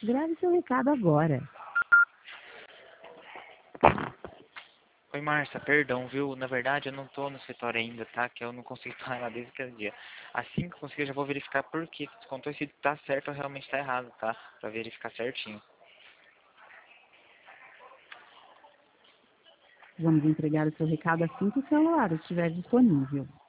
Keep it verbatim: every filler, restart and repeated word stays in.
Grave seu recado agora. Oi, Márcia, perdão, viu? Na verdade, eu não tô no escritório ainda, tá? Que eu não consegui estar lá desde aquele dia. Assim que eu conseguir, eu já vou verificar por que descontou e se tá certo ou realmente tá errado, tá? Pra verificar certinho. Vamos entregar o seu recado assim que o celular estiver disponível.